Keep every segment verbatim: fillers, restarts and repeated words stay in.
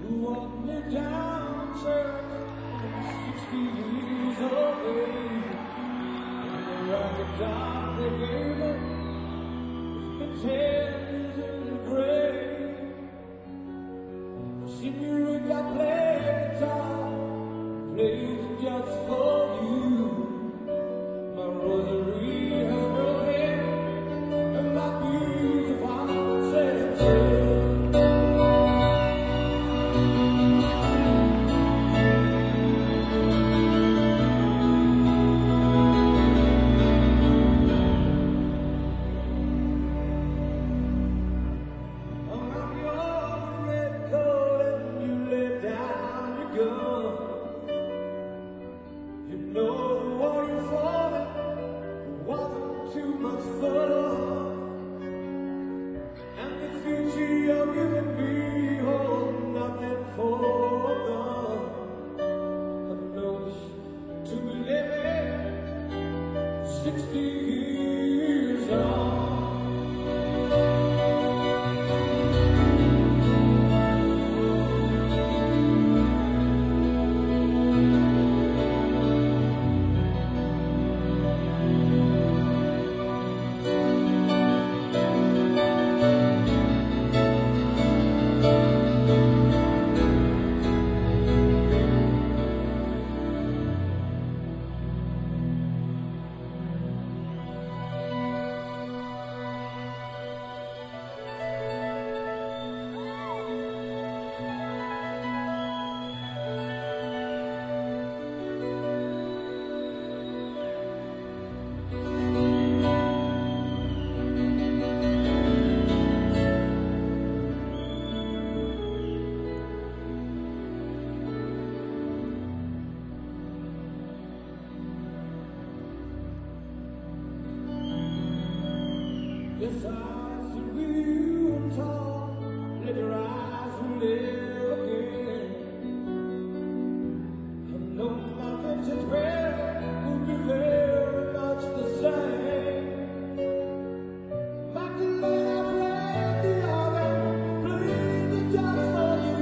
walked me down church, sixty years of age. And the rocket job they gave me has been ten years in the grave. Senorita, I play guitar, plays just for you. My rosary has broken, and my beautiful secretary. Yes, I see you and talk, let your eyes live again. I know my vengeance will be very much the same. Back to let I play the organ, please it just for you.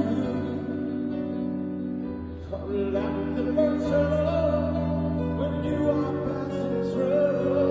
Let the birds hello when you are passing through.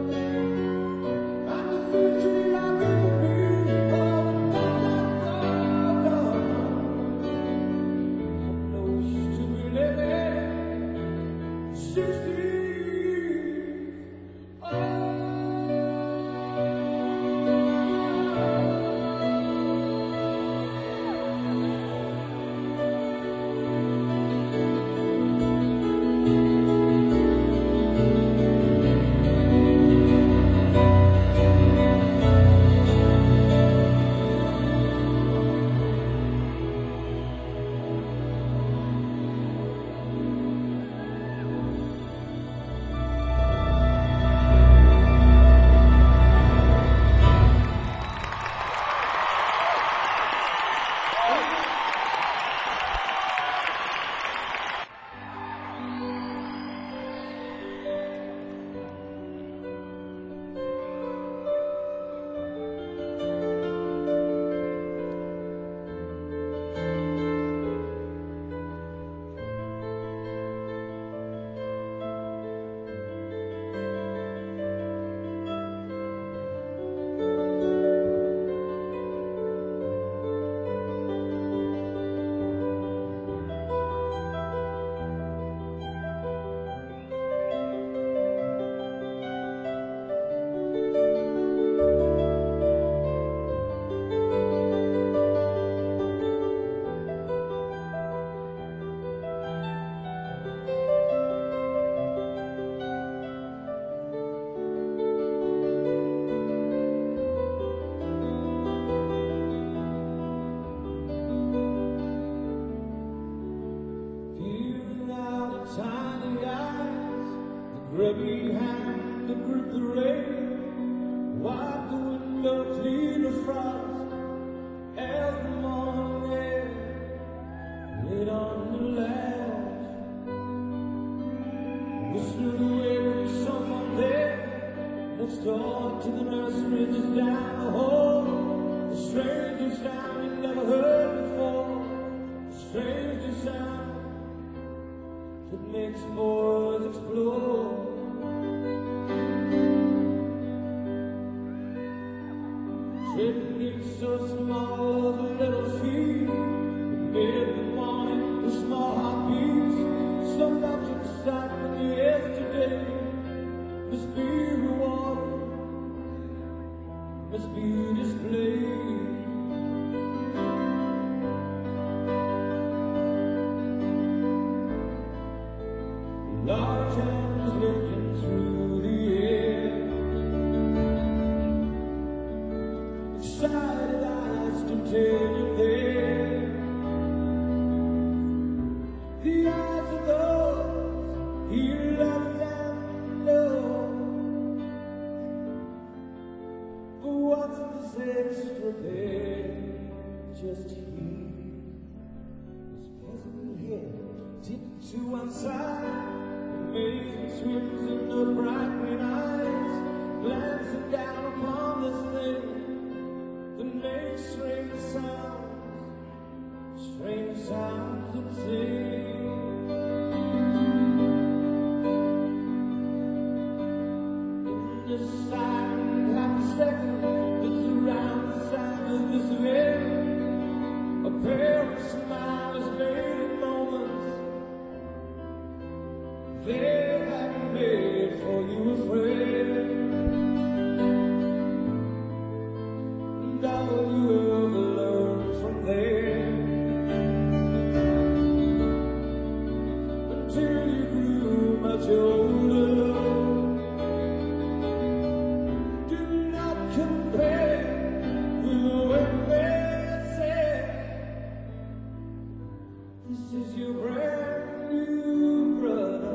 Tiny eyes, the grubby hand that grip the rain, wipe the window, clean the frost, every morning air, late on the ledge, whispered away with someone there, next door to the nursery just down the hall, the strangest sound you never heard before, sound that makes boys explode. Techniques so small as a little feet, made the morning with small heartbeats. So much excitement yesterday must be rewarded, must be displayed. Large hands lifting through the air, excited eyes continue there. The eyes of those he loves and knows. But what's this extra bit? Just he, his puzzled head tipped to one side. Amazing swims in those bright green eyes, glancing down upon this thing that makes strange sounds, strange sounds that sing. In this silent happy second that surrounds the sound of this event, a pair of smiles made in moments they have made for you a friend, and all you ever learn from them, until you grew much older. Do not compare with the way they say, this is your brand new brother.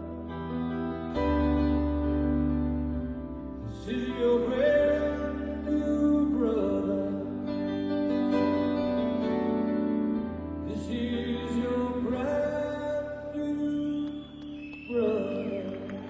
This is your brand new brother. This is your brand new brother.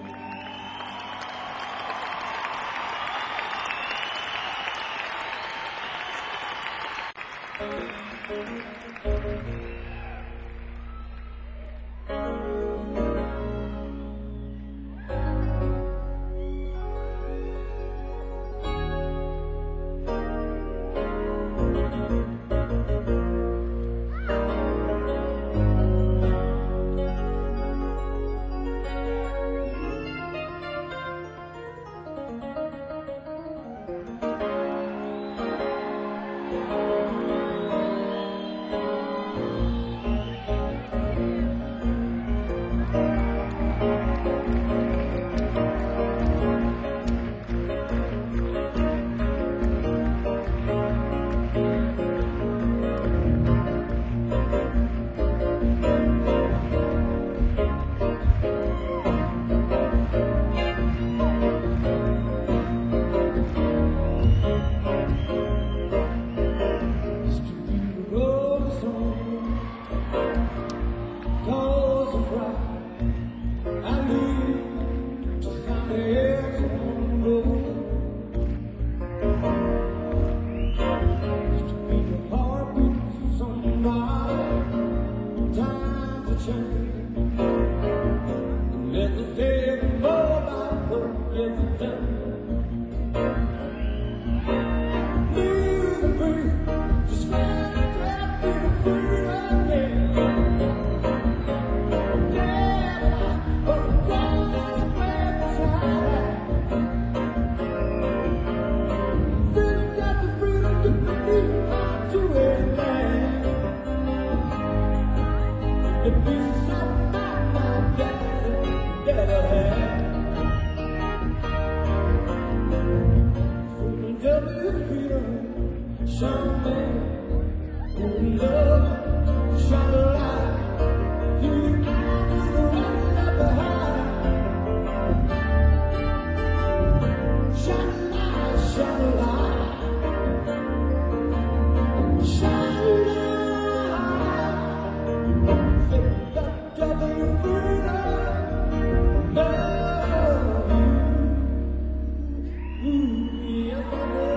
Let the day go by, what gets done. Live and breathe, just find that bit of freedom there. Yeah, but I'm going back inside. Feeling got the freedom to believe to it, man. The pieces of my mind that I had. Feeling got the freedom, someday, oh love, shine a light through the eyes of the one left behind. Shine a light, shine a light, shine a light. Feeling got the freedom, love you, yeah.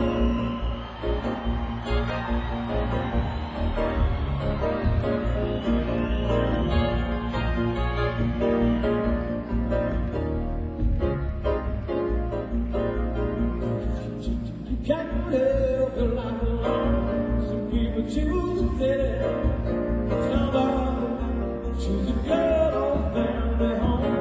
Thank you. but she was there. Somebody, she's a girl off family home.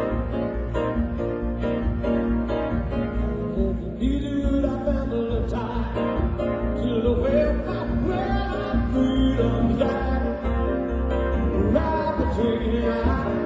If you needed, I found a little time to the way my where my freedom's at. Right between your eyes.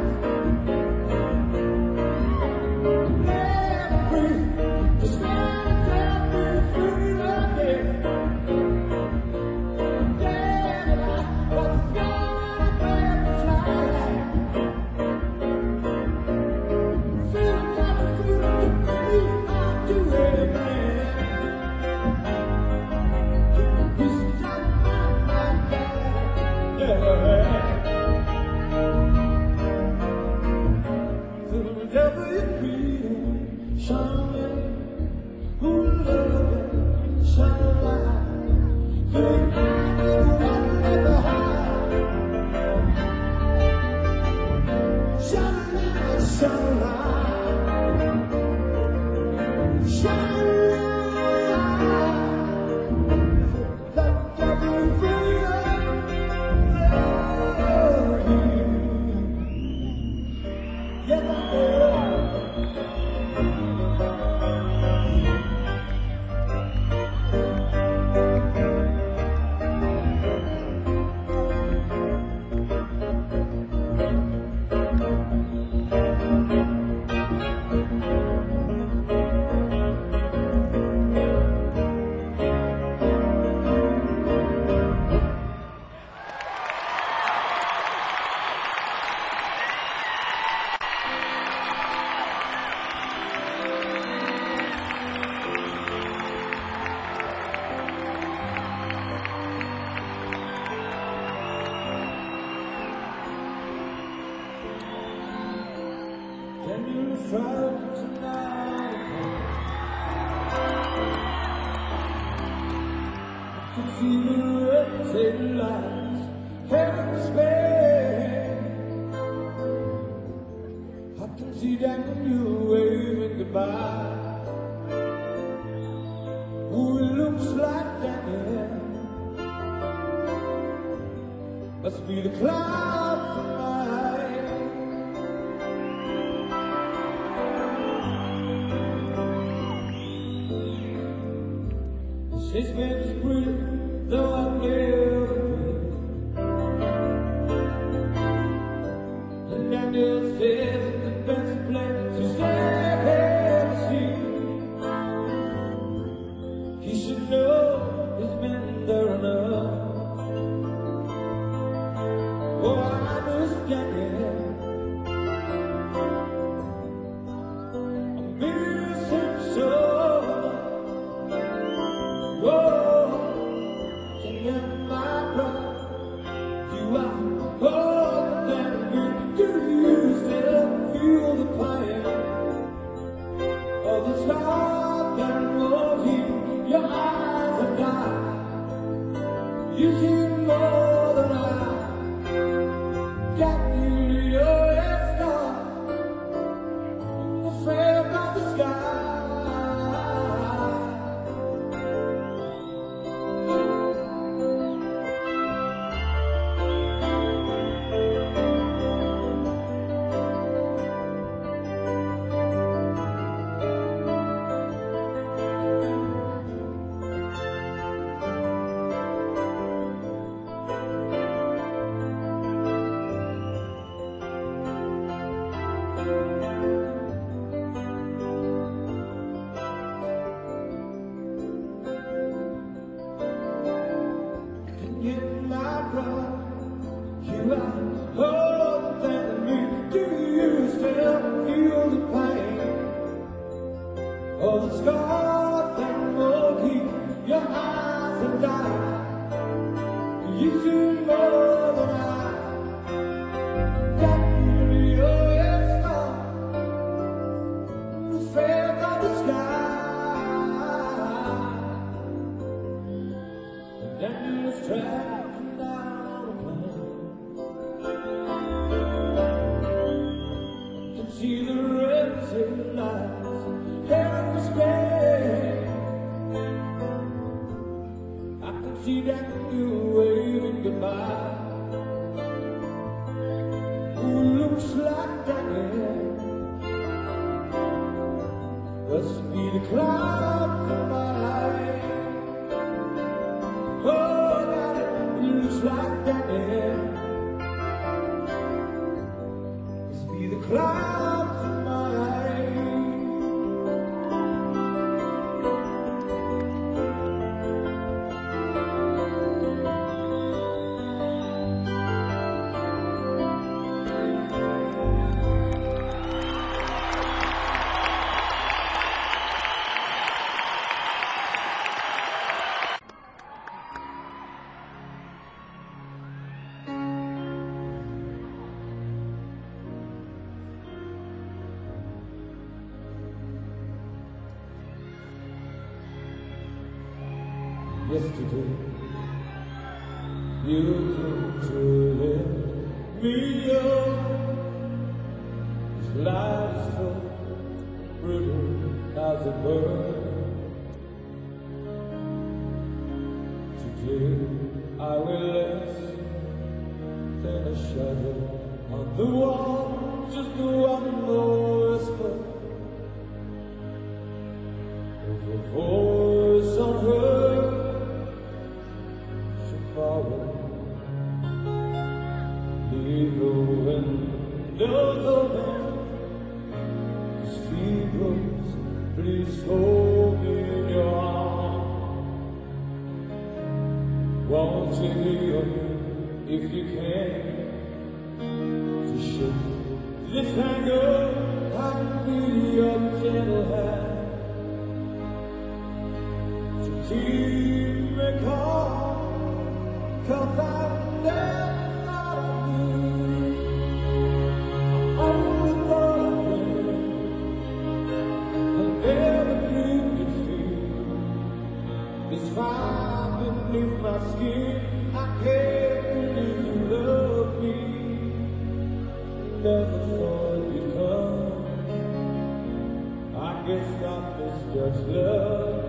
Can you try tonight? I can see the red tail lights heading Spain. I can see Daniel waving goodbye. Oh, it looks like Daniel must be the clouds tonight. She's been as pretty, though I've never been. And Daniel says it's the best place she's ever seen. He should know he's been there enough. Oh, I miss Daniel. I miss him so. Whoa, singing my brother, you are older than me. Do you still feel the pain of the stars that will keep your eyes are dark? You see more than I got you to your star in the frame of the sky. You are older than me. Do you still feel the pain of the scars that will keep your eyes and die? You see more than I got you to your star, the faith of the sky. And then you traveling down a plane. See the red tail lights heading for Spain. I can see that you're waving goodbye. Who looks like Daniel? Must be the cloud in my eye. Oh, Daddy, who looks like Daniel? Must be the cloud in my eye. Yesterday, you came to lift me up. This life is so brutal as a bird. Today, I will less than a shadow on the wall, just one more whisper of a voice on her. Leave the windows open, these feebles, please hold me in your arms. Won't you hear me if you can? To shake this anger, I need your gentle hand to keep me calm. 'Cause I've never thought of you. I only thought of you. I never dreamed you'd feel this fire beneath my skin. I can't believe you love me. Never thought you'd come. I guess I misjudged love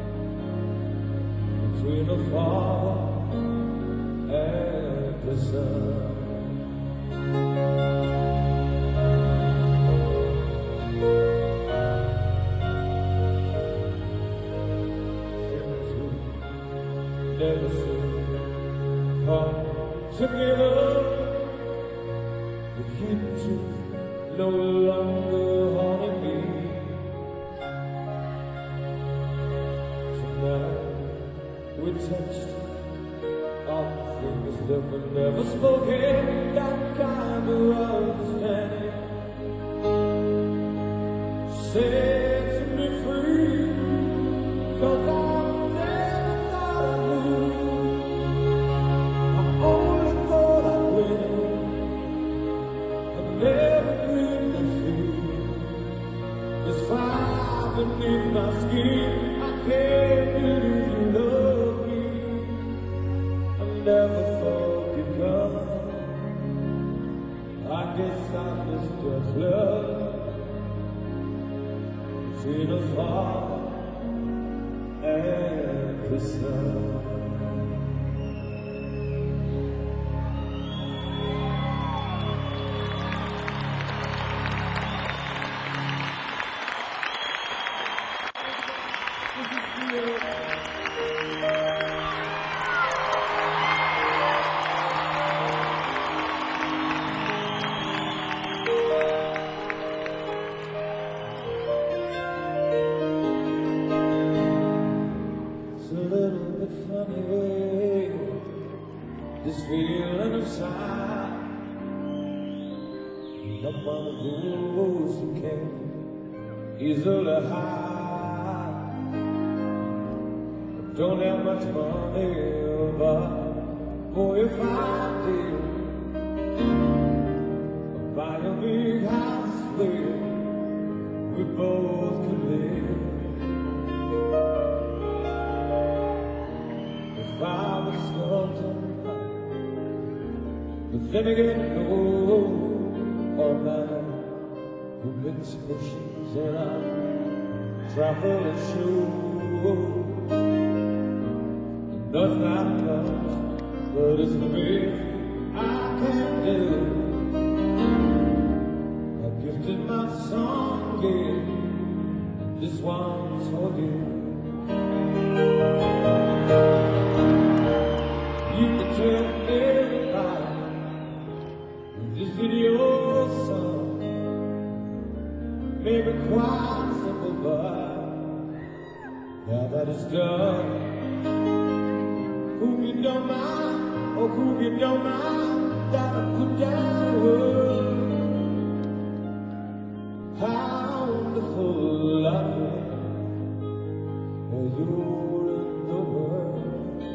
between the fall and the sun. Things we never seen come together. The kitchen no longer haunting me. Tonight we touched all things that were never spoken, that kind of understanding sets me free. 'Cause I never thought I knew. I only thought I'd win. I never dreamed I'd feel this fire beneath my skin. I can't believe you love me. Never thought you'd come. I guess I misjudged love between the fall and the sun. This feeling inside, not one of those who can easily hide. Don't have much money, but boy, if I did, I'd buy a big house where we both could live. If I was something, but then again, no, or man who makes potions and I travel and show. That's not much, but it's the best I can do. I gifted my song again, this one's for you. You can tell everybody this video song may be quite simple, but now that it's done, who you don't mind, or who you don't mind, that I put down words. How wonderful I feel as you're in the world.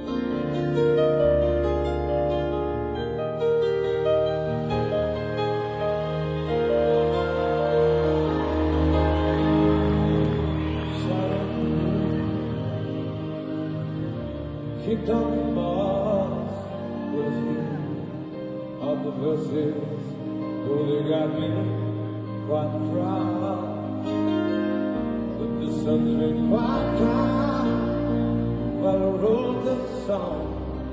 Kicked off the bars with a few of the verses, oh, they got me quite proud. But the sun's been quite kind while I wrote the song.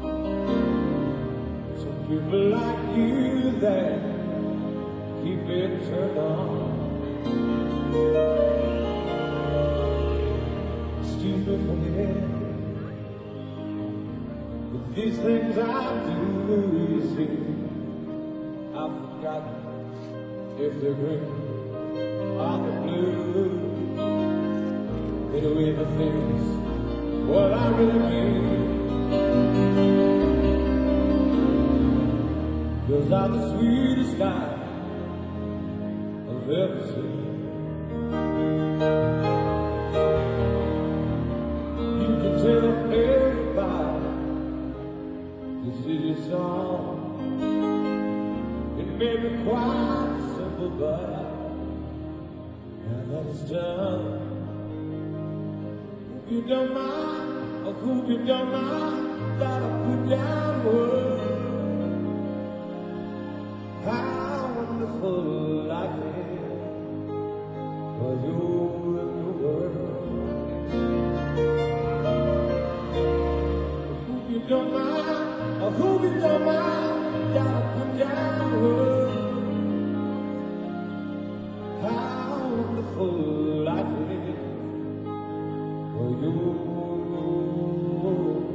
Some people like you that keep it turned on. Excuse me for the but these things I do, you see, I've forgotten if they're green or they're blue. Anyway, the things, what I really mean, those are the sweetest I I've ever seen. You can tell everybody this is your song. It may be quite simple, but now that it's done, hope you don't mind, or hope you don't mind that I put down words. How wonderful life is while you're in the world. Hope you don't mind, I hope you don't mind that I put down words. How wonderful life is while you're in the world.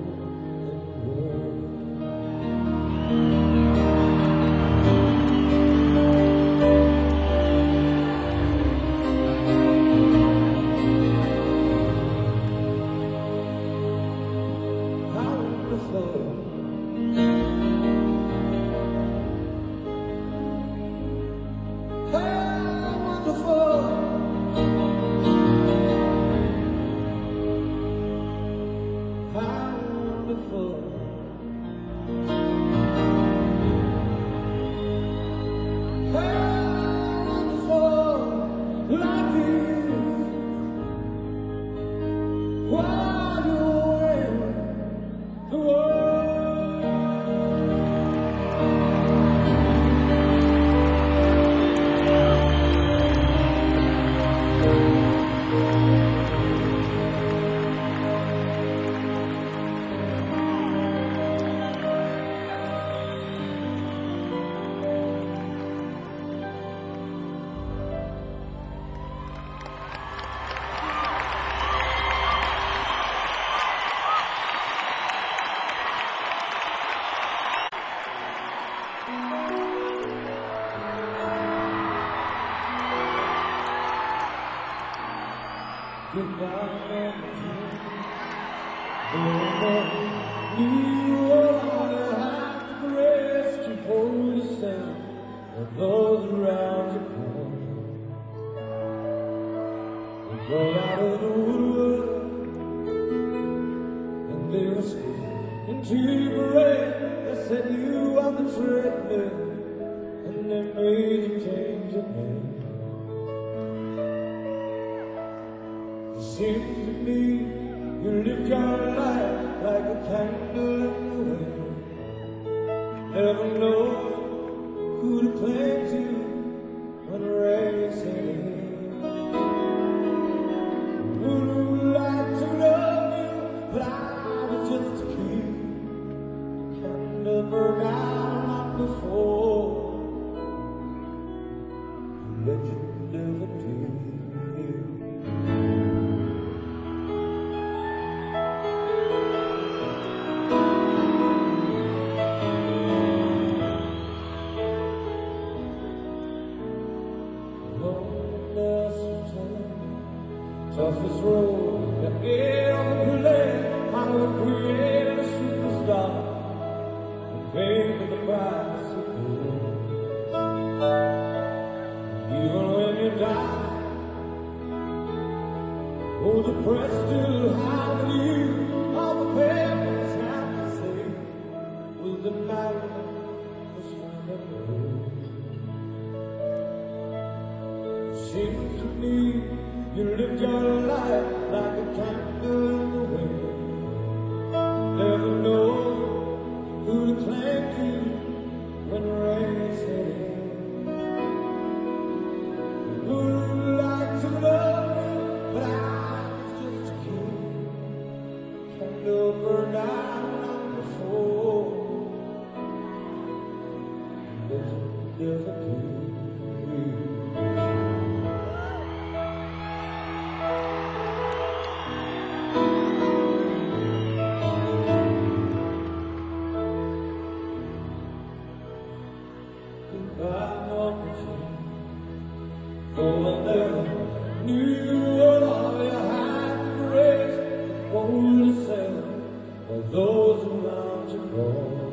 How wonderful. Goodbye, oh, you are half the rest. You hold yourself and those around you pull. You go out of the woodwork and they whisper into your brain. They set you on the treadmill and they made you change your name. Seems to me you live your life like a candle in the wind. Never know who to cling to when the rain sets in. Who would like to love you, but I was just a kid. candle burn out like before. Legend never did. Toughest road that ever led. I would create a superstar and pay for the price of gold. Even when you die, oh, the press still have you. All the papers have to say was the matter was found at the road. Seems to me you lived your life like a candle in the wind. Never know who to cling to when the rain set in. Who'd like to love me, but I was just a kid. Candle burned out like before. But never did. Though I never knew what all you had to raise, the gold to sell, or those around you call.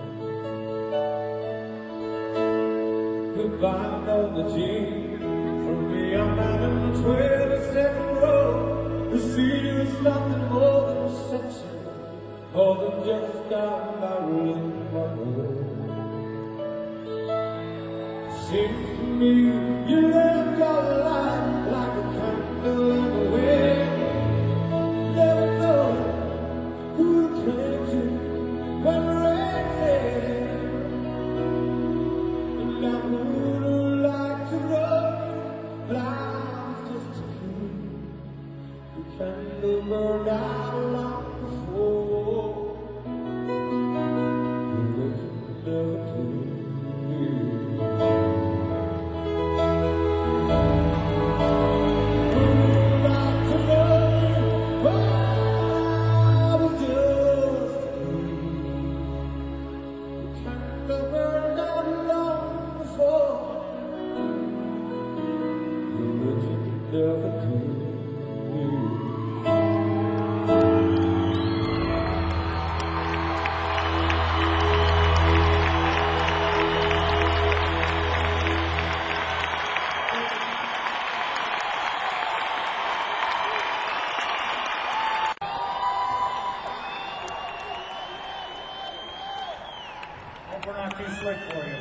Goodbye, Norma Jean, from me I'm out in the twenty-second row. The senior is nothing more than a section, more than just down by Marilyn Monroe. Seems to me you lived your life like a candle in the wind. Never know who to cling to when the rain set in. And I would like to love you, but I was just a kid. The candle burned out like before. The legend never did. Hope we're not too slick for you.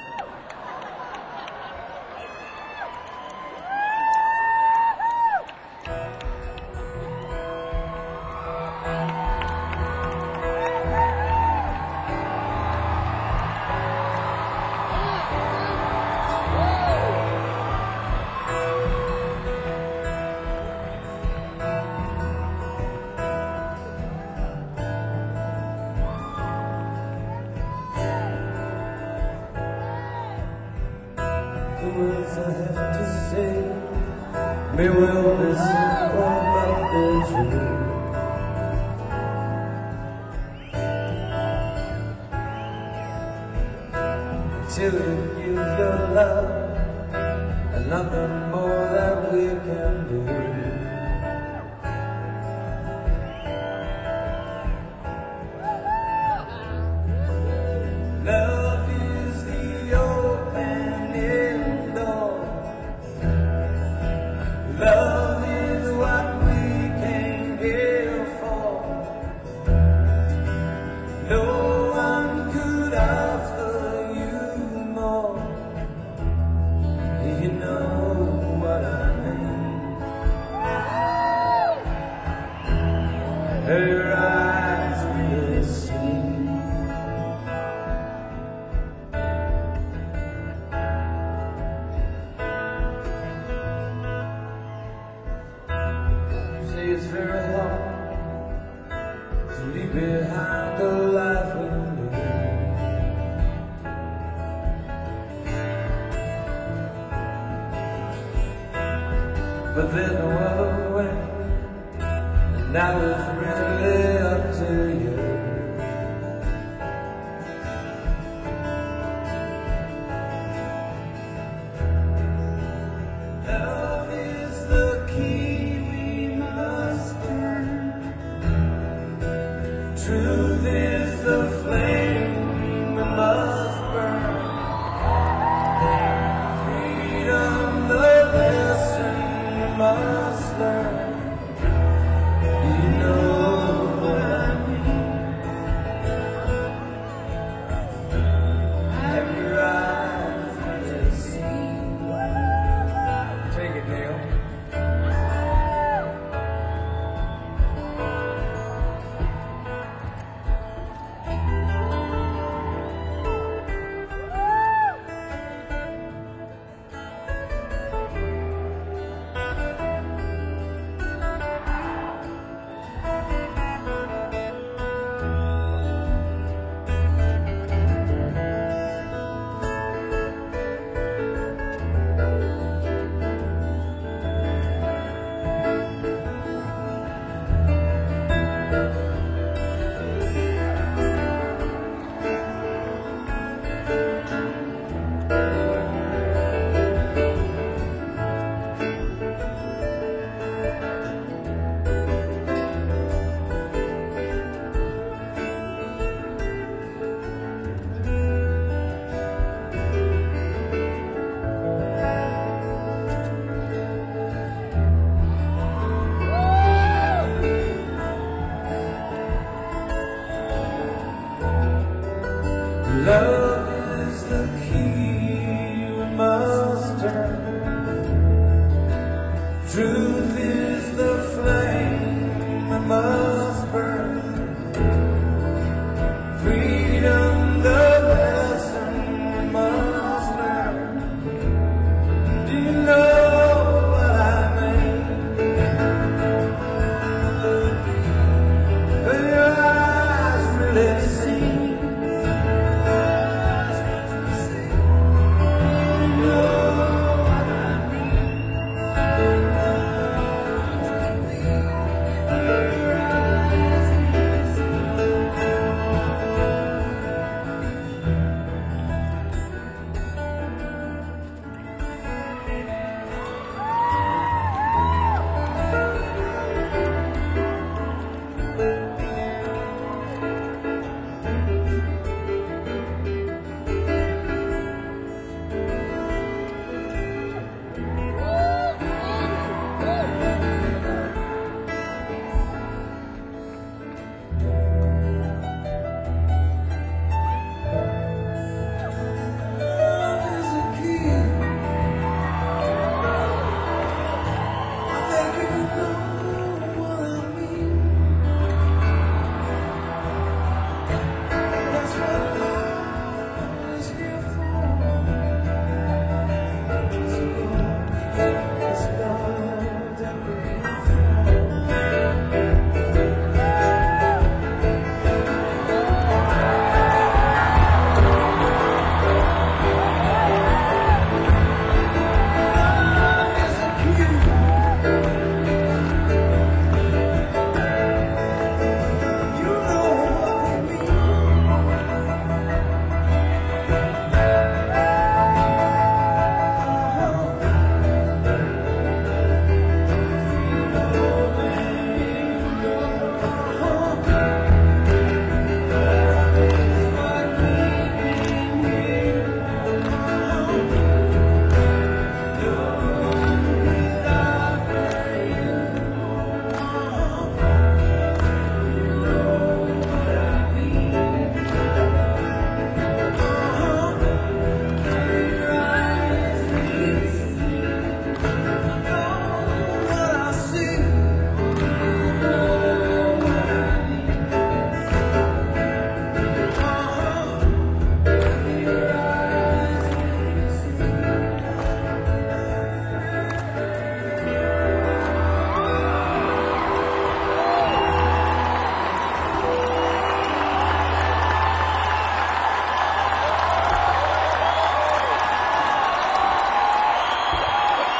The words I have to say may well be simple, but they're true. Till you give your love, and nothing more that we can do. Love is the opening door. Love is what we came here for. No one could offer you more. You know what I mean. but there's no other way. And now it's really up to you. Love is the key we must turn. Truth is the flame we must burn. Freedom, the lesson we must learn. You know what I mean. Have your eyes to see. Take it, Neil. Love